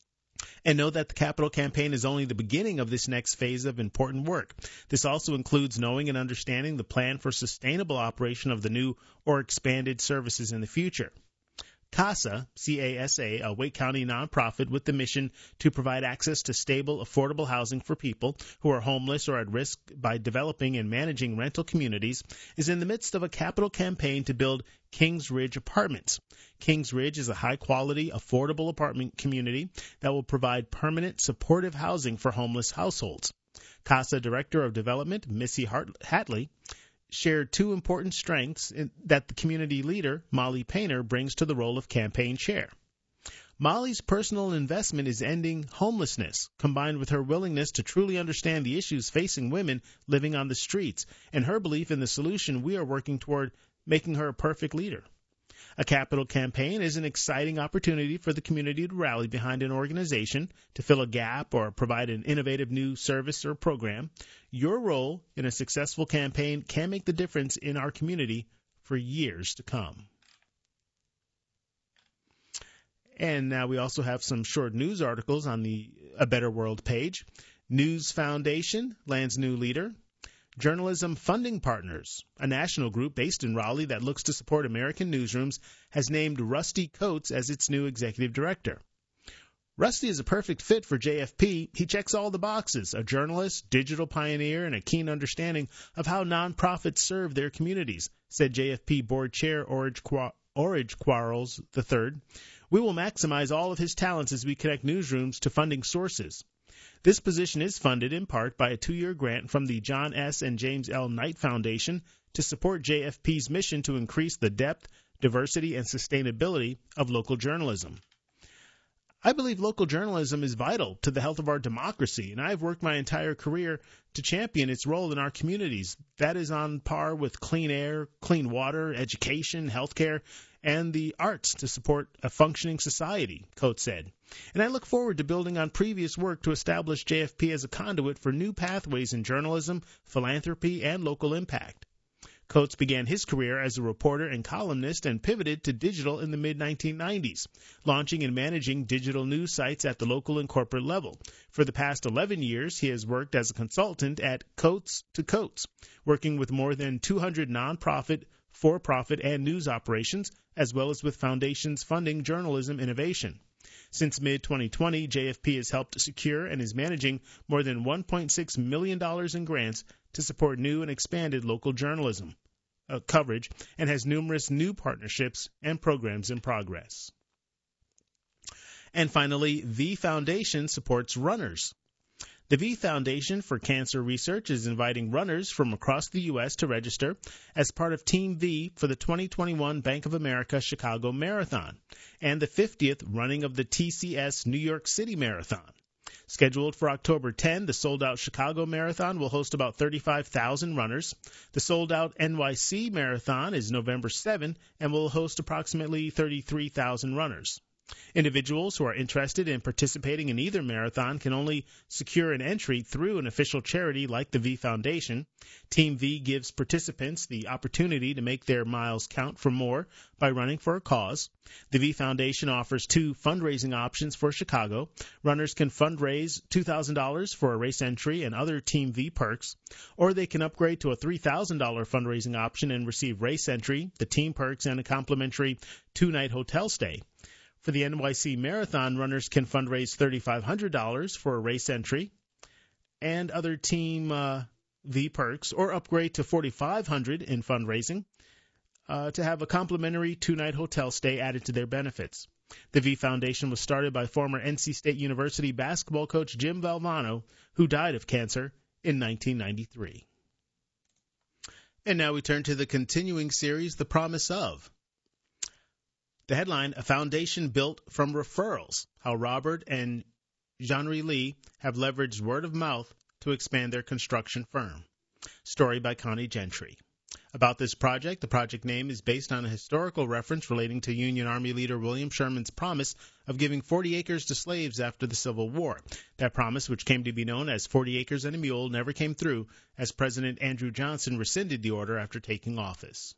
and know that the capital campaign is only the beginning of this next phase of important work. This also includes knowing and understanding the plan for sustainable operation of the new or expanded services in the future. CASA, C A S A, a Wake County nonprofit with the mission to provide access to stable, affordable housing for people who are homeless or at risk by developing and managing rental communities, is in the midst of a capital campaign to build Kings Ridge Apartments. Kings Ridge is a high-quality, affordable apartment community that will provide permanent, supportive housing for homeless households. CASA Director of Development, Missy Hart- Hatley, shared two important strengths in, that the community leader, Molly Painter, brings to the role of campaign chair. Molly's personal investment is ending homelessness, combined with her willingness to truly understand the issues facing women living on the streets, and her belief in the solution we are working toward, making her a perfect leader. A capital campaign is an exciting opportunity for the community to rally behind an organization to fill a gap or provide an innovative new service or program. Your role in a successful campaign can make the difference in our community for years to come. And now we also have some short news articles on the A Better World page. News Foundation lands new leader. Journalism Funding Partners, a national group based in Raleigh that looks to support American newsrooms, has named Rusty Coates as its new executive director. Rusty is a perfect fit for J F P. He checks all the boxes, a journalist, digital pioneer, and a keen understanding of how nonprofits serve their communities, said J F P Board Chair Orage, Qu- Orage Quarles the third. We will maximize all of his talents as we connect newsrooms to funding sources. This position is funded in part by a two-year grant from the John S. and James L. Knight Foundation to support J F P's mission to increase the depth, diversity, and sustainability of local journalism. I believe local journalism is vital to the health of our democracy, and I've worked my entire career to champion its role in our communities. That is on par with clean air, clean water, education, healthcare, and the arts to support a functioning society, Coates said. And I look forward to building on previous work to establish J F P as a conduit for new pathways in journalism, philanthropy, and local impact. Coates began his career as a reporter and columnist and pivoted to digital in the mid nineteen nineties, launching and managing digital news sites at the local and corporate level. For the past eleven years, he has worked as a consultant at Coates to Coates, working with more than two hundred nonprofit, for-profit, and news operations, as well as with foundations funding journalism innovation. Since mid twenty twenty, J F P has helped secure and is managing more than one point six million dollars in grants to support new and expanded local journalism uh, coverage and has numerous new partnerships and programs in progress. And finally, V Foundation supports runners. The V Foundation for Cancer Research is inviting runners from across the U S to register as part of Team V for the twenty twenty-one Bank of America Chicago Marathon and the fiftieth running of the T C S New York City Marathon. Scheduled for October tenth, the sold-out Chicago Marathon will host about thirty-five thousand runners. The sold-out N Y C Marathon is November seventh and will host approximately thirty-three thousand runners. Individuals who are interested in participating in either marathon can only secure an entry through an official charity like the V Foundation. Team V gives participants the opportunity to make their miles count for more by running for a cause. The V Foundation offers two fundraising options for Chicago. Runners can fundraise two thousand dollars for a race entry and other Team V perks, or they can upgrade to a three thousand dollars fundraising option and receive race entry, the team perks, and a complimentary two-night hotel stay. For the N Y C Marathon, runners can fundraise three thousand five hundred dollars for a race entry and other Team uh, V perks, or upgrade to four thousand five hundred dollars in fundraising uh, to have a complimentary two-night hotel stay added to their benefits. The V Foundation was started by former N C State University basketball coach Jim Valvano, who died of cancer in nineteen ninety-three. And now we turn to the continuing series, The Promise Of. The headline, A Foundation Built from Referrals, How Robert and Jeanrie Lee Have Leveraged Word of Mouth to Expand Their Construction Firm. Story by Connie Gentry. About this project, the project name is based on a historical reference relating to Union Army leader William Sherman's promise of giving forty acres to slaves after the Civil War. That promise, which came to be known as forty acres and a mule, never came through as President Andrew Johnson rescinded the order after taking office.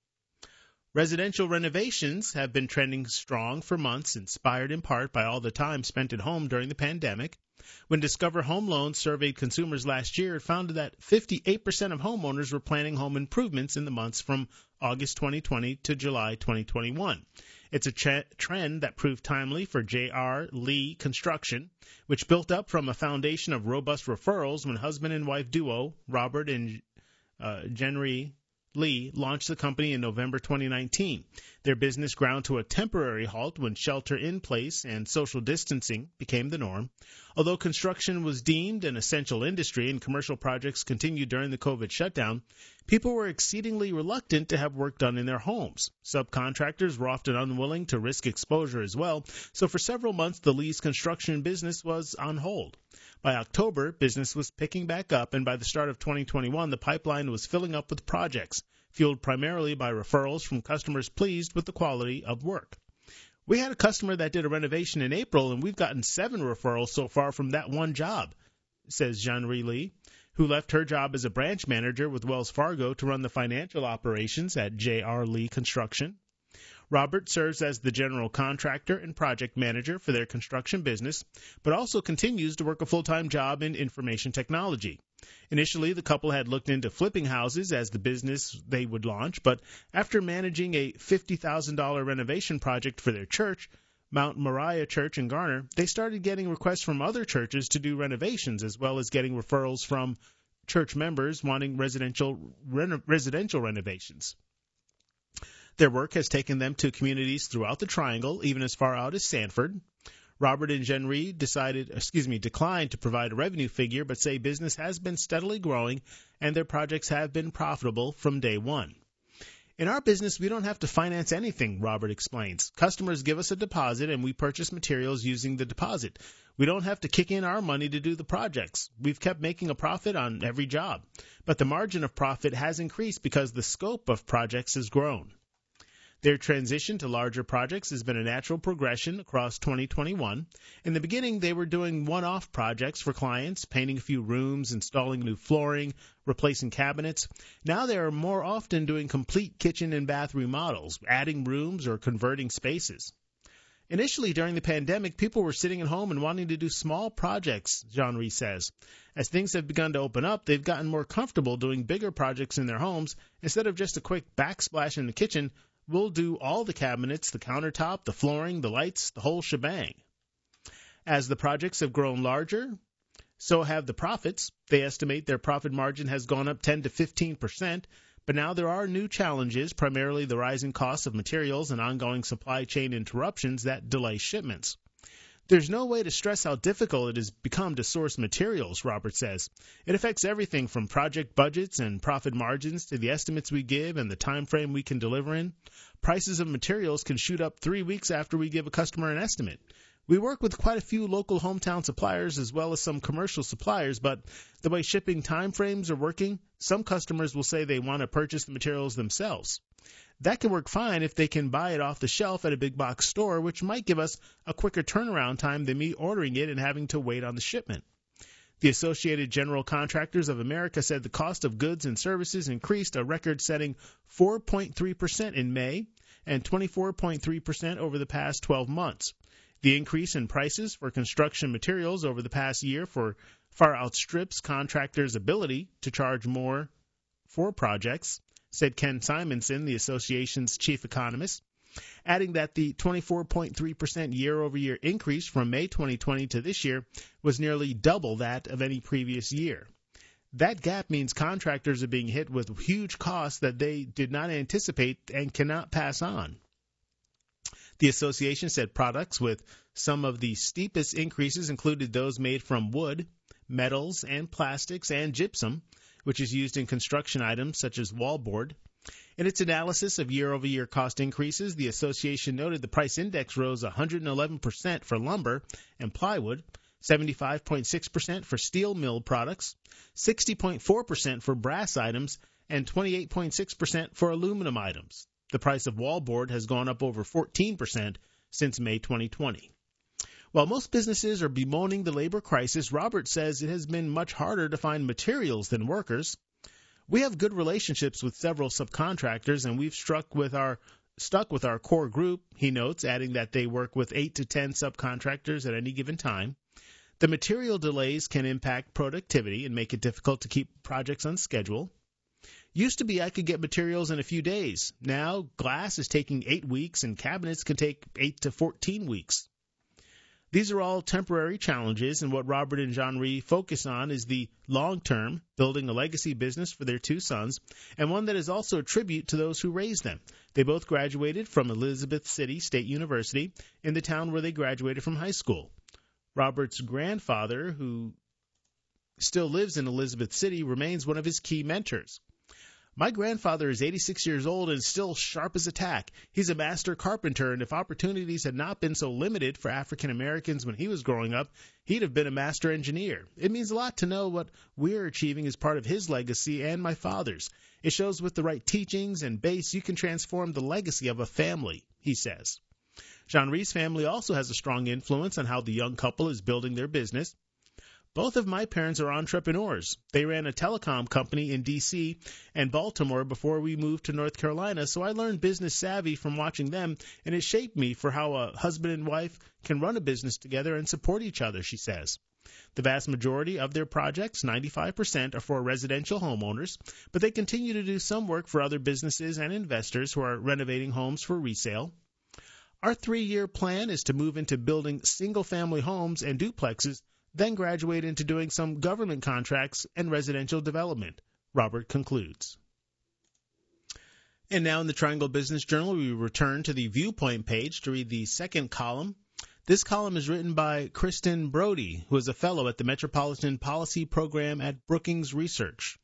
Residential renovations have been trending strong for months, inspired in part by all the time spent at home during the pandemic. When Discover Home Loans surveyed consumers last year, it found that fifty-eight percent of homeowners were planning home improvements in the months from August twenty twenty to July twenty twenty-one. It's a ch- trend that proved timely for J R. Lee Construction, which built up from a foundation of robust referrals when husband and wife duo, Robert and uh, Jeanrie Lee, launched the company in November twenty nineteen. Their business ground to a temporary halt when shelter-in-place and social distancing became the norm. Although construction was deemed an essential industry and commercial projects continued during the COVID shutdown, people were exceedingly reluctant to have work done in their homes. Subcontractors were often unwilling to risk exposure as well, so for several months the Lee's construction business was on hold. By October, business was picking back up, and by the start of twenty twenty-one, the pipeline was filling up with projects, fueled primarily by referrals from customers pleased with the quality of work. We had a customer that did a renovation in April, and we've gotten seven referrals so far from that one job, says Jeanrie Lee, who left her job as a branch manager with Wells Fargo to run the financial operations at J R. Lee Construction. Robert serves as the general contractor and project manager for their construction business, but also continues to work a full-time job in information technology. Initially, the couple had looked into flipping houses as the business they would launch, but after managing a fifty thousand dollars renovation project for their church, Mount Moriah Church in Garner, they started getting requests from other churches to do renovations, as well as getting referrals from church members wanting residential reno- residential renovations. Their work has taken them to communities throughout the Triangle, even as far out as Sanford. Robert and Jeanrie decided, excuse me, declined to provide a revenue figure, but say business has been steadily growing and their projects have been profitable from day one. In our business, we don't have to finance anything, Robert explains. Customers give us a deposit and we purchase materials using the deposit. We don't have to kick in our money to do the projects. We've kept making a profit on every job, but the margin of profit has increased because the scope of projects has grown. Their transition to larger projects has been a natural progression across twenty twenty-one. In the beginning, they were doing one-off projects for clients, painting a few rooms, installing new flooring, replacing cabinets. Now they are more often doing complete kitchen and bath remodels, adding rooms or converting spaces. Initially, during the pandemic, people were sitting at home and wanting to do small projects, Jean-Rie says. As things have begun to open up, they've gotten more comfortable doing bigger projects in their homes. Instead of just a quick backsplash in the kitchen, we'll do all the cabinets, the countertop, the flooring, the lights, the whole shebang. As the projects have grown larger, so have the profits. They estimate their profit margin has gone up ten to fifteen percent, but now there are new challenges, primarily the rising costs of materials and ongoing supply chain interruptions that delay shipments. There's no way to stress how difficult it has become to source materials, Robert says. It affects everything from project budgets and profit margins to the estimates we give and the time frame we can deliver in. Prices of materials can shoot up three weeks after we give a customer an estimate. We work with quite a few local hometown suppliers as well as some commercial suppliers, but the way shipping time frames are working, some customers will say they want to purchase the materials themselves. That can work fine if they can buy it off the shelf at a big box store, which might give us a quicker turnaround time than me ordering it and having to wait on the shipment. The Associated General Contractors of America said the cost of goods and services increased a record-setting four point three percent in May and twenty-four point three percent over the past twelve months. The increase in prices for construction materials over the past year for far outstrips contractors' ability to charge more for projects, said Ken Simonson, the association's chief economist, adding that the twenty-four point three percent year-over-year increase from May twenty twenty to this year was nearly double that of any previous year. That gap means contractors are being hit with huge costs that they did not anticipate and cannot pass on. The association said products with some of the steepest increases included those made from wood, metals, and plastics, and gypsum, which is used in construction items such as wallboard. In its analysis of year-over-year cost increases, the association noted the price index rose one hundred eleven percent for lumber and plywood, seventy-five point six percent for steel mill products, sixty point four percent for brass items, and twenty-eight point six percent for aluminum items. The price of wallboard has gone up over fourteen percent since May twenty twenty. While most businesses are bemoaning the labor crisis, Robert says it has been much harder to find materials than workers. We have good relationships with several subcontractors, and we've struck with our stuck with our core group, he notes, adding that they work with eight to ten subcontractors at any given time. The material delays can impact productivity and make it difficult to keep projects on schedule. Used to be I could get materials in a few days. Now glass is taking eight weeks and cabinets can take eight to fourteen weeks. These are all temporary challenges, and what Robert and Jean-Rie focus on is the long-term, building a legacy business for their two sons, and one that is also a tribute to those who raised them. They both graduated from Elizabeth City State University in the town where they graduated from high school. Robert's grandfather, who still lives in Elizabeth City, remains one of his key mentors. My grandfather is eighty-six years old and still sharp as a tack. He's a master carpenter, and if opportunities had not been so limited for African Americans when he was growing up, he'd have been a master engineer. It means a lot to know what we're achieving as part of his legacy and my father's. It shows with the right teachings and base you can transform the legacy of a family, he says. Jean-Rie's family also has a strong influence on how the young couple is building their business. Both of my parents are entrepreneurs. They ran a telecom company in D C and Baltimore before we moved to North Carolina, so I learned business savvy from watching them, and it shaped me for how a husband and wife can run a business together and support each other, she says. The vast majority of their projects, ninety-five percent, are for residential homeowners, but they continue to do some work for other businesses and investors who are renovating homes for resale. Our three-year plan is to move into building single-family homes and duplexes, then graduate into doing some government contracts and residential development, Robert concludes. And now in the Triangle Business Journal, we return to the Viewpoint page to read the second column. This column is written by Kristen Brody, who is a fellow at the Metropolitan Policy Program at Brookings Research.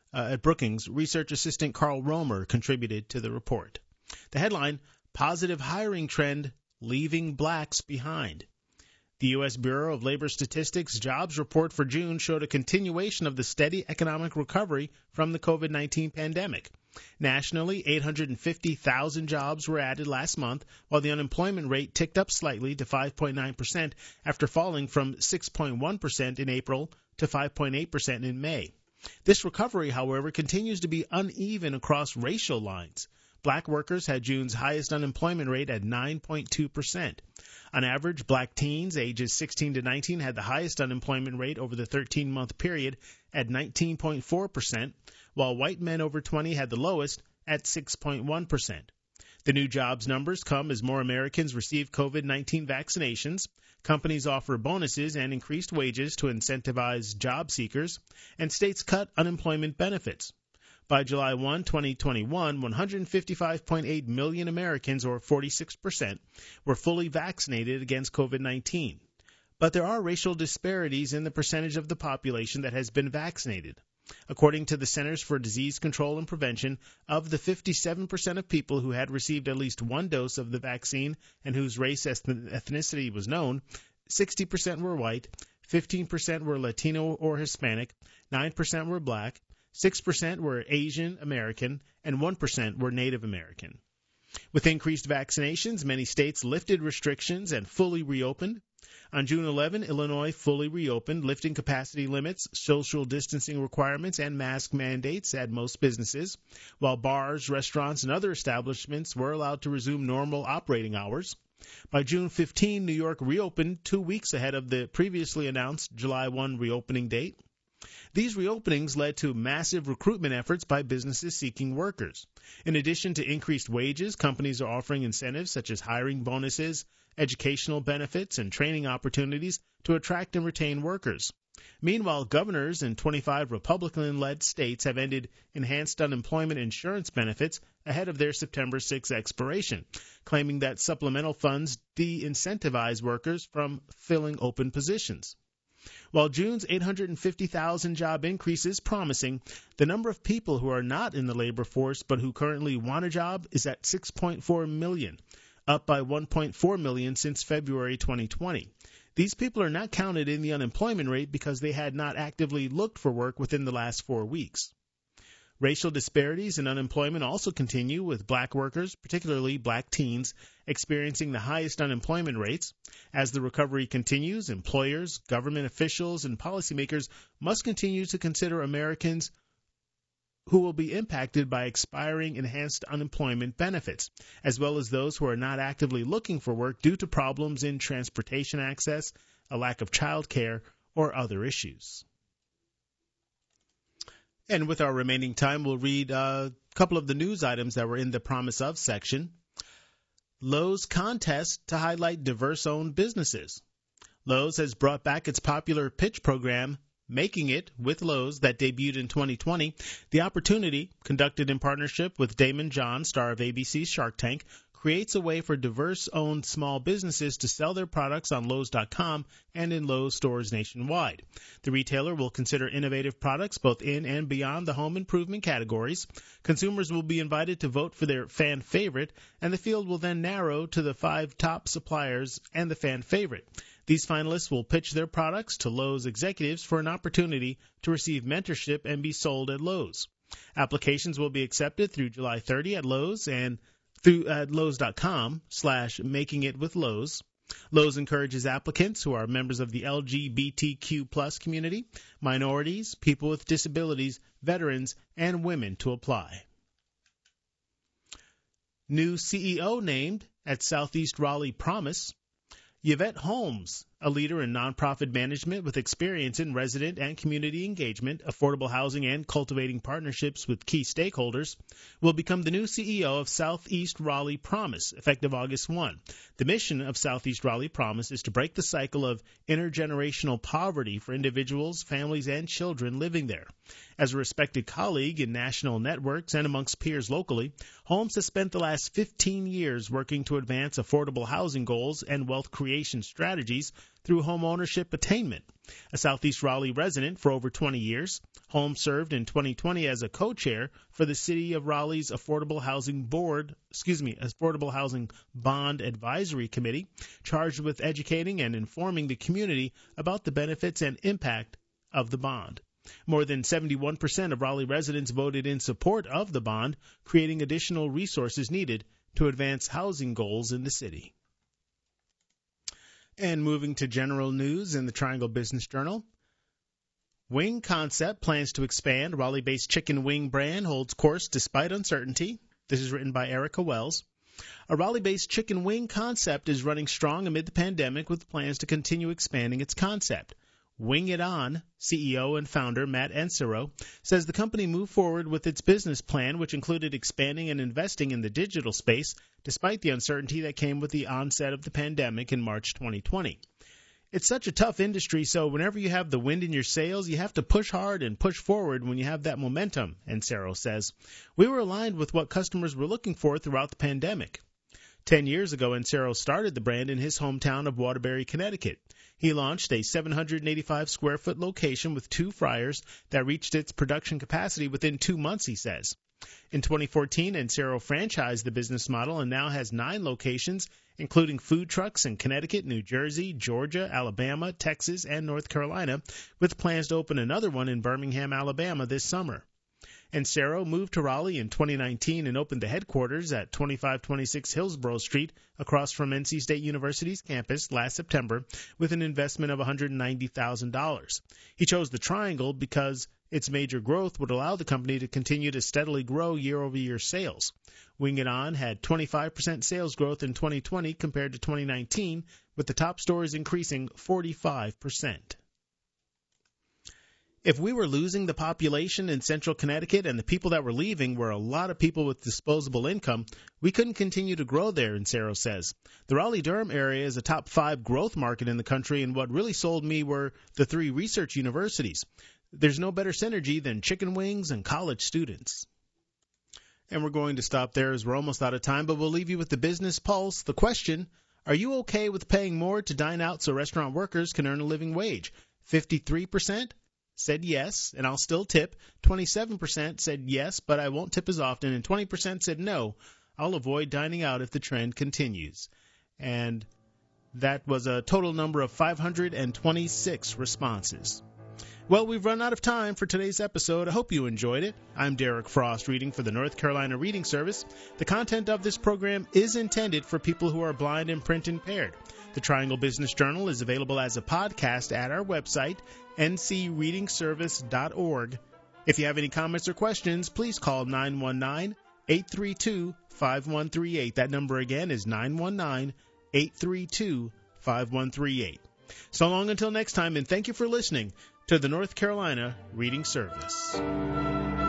uh, at Brookings, research assistant Carl Romer contributed to the report. The headline, Positive Hiring Trend Leaving Blacks Behind. The U S Bureau of Labor Statistics jobs report for June showed a continuation of the steady economic recovery from the COVID nineteen pandemic. Nationally, eight hundred fifty thousand jobs were added last month, while the unemployment rate ticked up slightly to five point nine percent after falling from six point one percent in April to five point eight percent in May. This recovery, however, continues to be uneven across racial lines. Black workers had June's highest unemployment rate at nine point two percent. On average, black teens ages sixteen to nineteen had the highest unemployment rate over the thirteen-month period at nineteen point four percent, while white men over twenty had the lowest at six point one percent. The new jobs numbers come as more Americans receive COVID nineteen vaccinations, companies offer bonuses and increased wages to incentivize job seekers, and states cut unemployment benefits. By July first, twenty twenty-one, one hundred fifty-five point eight million Americans, or forty-six percent, were fully vaccinated against COVID nineteen. But there are racial disparities in the percentage of the population that has been vaccinated. According to the Centers for Disease Control and Prevention, of the fifty-seven percent of people who had received at least one dose of the vaccine and whose race ethnicity was known, sixty percent were white, fifteen percent were Latino or Hispanic, nine percent were black, six percent were Asian American, and one percent were Native American. With increased vaccinations, many states lifted restrictions and fully reopened. On June eleventh, Illinois fully reopened, lifting capacity limits, social distancing requirements, and mask mandates at most businesses, while bars, restaurants, and other establishments were allowed to resume normal operating hours. By June fifteenth, New York reopened two weeks ahead of the previously announced July first reopening date. These reopenings led to massive recruitment efforts by businesses seeking workers. In addition to increased wages, companies are offering incentives such as hiring bonuses, educational benefits, and training opportunities to attract and retain workers. Meanwhile, governors in twenty-five Republican-led states have ended enhanced unemployment insurance benefits ahead of their September sixth expiration, claiming that supplemental funds de-incentivize workers from filling open positions. While June's eight hundred fifty thousand job increase is promising, the number of people who are not in the labor force but who currently want a job is at six point four million, up by one point four million since February twenty twenty. These people are not counted in the unemployment rate because they had not actively looked for work within the last four weeks. Racial disparities in unemployment also continue, with black workers, particularly black teens, experiencing the highest unemployment rates. As the recovery continues, employers, government officials, and policymakers must continue to consider Americans who will be impacted by expiring enhanced unemployment benefits, as well as those who are not actively looking for work due to problems in transportation access, a lack of child care, or other issues. And with our remaining time, we'll read a couple of the news items that were in the Promise Of section. Lowe's contest to highlight diverse-owned businesses. Lowe's has brought back its popular pitch program, Making It with Lowe's, that debuted in twenty twenty. The opportunity, conducted in partnership with Damon John, star of A B C's Shark Tank, creates a way for diverse-owned small businesses to sell their products on Lowes dot com and in Lowe's stores nationwide. The retailer will consider innovative products both in and beyond the home improvement categories. Consumers will be invited to vote for their fan favorite, and the field will then narrow to the five top suppliers and the fan favorite. These finalists will pitch their products to Lowe's executives for an opportunity to receive mentorship and be sold at Lowe's. Applications will be accepted through July thirtieth at Lowe's and through at Lowes dot com slash making it with Lowe's. Lowe's encourages applicants who are members of the L G B T Q plus community, minorities, people with disabilities, veterans, and women to apply. New C E O named at Southeast Raleigh Promise. Yvette Holmes, a leader in nonprofit management with experience in resident and community engagement, affordable housing, and cultivating partnerships with key stakeholders, will become the new C E O of Southeast Raleigh Promise, effective August first. The mission of Southeast Raleigh Promise is to break the cycle of intergenerational poverty for individuals, families, and children living there. As a respected colleague in national networks and amongst peers locally, Holmes has spent the last fifteen years working to advance affordable housing goals and wealth creation strategies through home ownership attainment. A Southeast Raleigh resident for over twenty years, Holmes served in twenty twenty as a co-chair for the City of Raleigh's Affordable Housing Board, excuse me, Affordable Housing Bond Advisory Committee, charged with educating and informing the community about the benefits and impact of the bond. More than seventy-one percent of Raleigh residents voted in support of the bond, creating additional resources needed to advance housing goals in the city. And moving to general news in the Triangle Business Journal, Wing Concept plans to expand. Raleigh-based chicken wing brand holds course despite uncertainty. This is written by Erica Wells. A Raleigh-based chicken wing concept is running strong amid the pandemic with plans to continue expanding its concept. Wing It On C E O and founder Matt Ensero says the company moved forward with its business plan, which included expanding and investing in the digital space despite the uncertainty that came with the onset of the pandemic in March twenty twenty. It's such a tough industry, so whenever you have the wind in your sails, you have to push hard and push forward when you have that momentum, Ensero says. We were aligned with what customers were looking for throughout the pandemic. Ten years ago, Ensero started the brand in his hometown of Waterbury, Connecticut. He launched a seven hundred eighty-five square foot location with two fryers that reached its production capacity within two months, he says. In twenty fourteen, Ensero franchised the business model and now has nine locations, including food trucks in Connecticut, New Jersey, Georgia, Alabama, Texas, and North Carolina, with plans to open another one in Birmingham, Alabama this summer. Ensero moved to Raleigh in twenty nineteen and opened the headquarters at twenty-five twenty-six Hillsborough Street across from N C State University's campus last September with an investment of one hundred ninety thousand dollars. He chose the Triangle because its major growth would allow the company to continue to steadily grow year-over-year sales. Wing It On had twenty-five percent sales growth in twenty twenty compared to twenty nineteen, with the top stores increasing forty-five percent. If we were losing the population in central Connecticut and the people that were leaving were a lot of people with disposable income, we couldn't continue to grow there, Ensero says. The Raleigh-Durham area is a top five growth market in the country, and what really sold me were the three research universities. There's no better synergy than chicken wings and college students. And we're going to stop there as we're almost out of time, but we'll leave you with the Business Pulse. The question, are you okay with paying more to dine out so restaurant workers can earn a living wage? fifty-three percent said yes, and I'll still tip. twenty-seven percent said yes, but I won't tip as often, and twenty percent said no, I'll avoid dining out if the trend continues. And that was a total number of five hundred twenty-six responses. Well, we've run out of time for today's episode. I hope you enjoyed it. I'm Derek Frost, reading for the North Carolina Reading Service. The content of this program is intended for people who are blind and print impaired. The Triangle Business Journal is available as a podcast at our website, n c reading service dot org. If you have any comments or questions, please call nine one nine, eight three two, five one three eight. That number again is nine one nine, eight three two, five one three eight. So long until next time, and thank you for listening to the North Carolina Reading Service.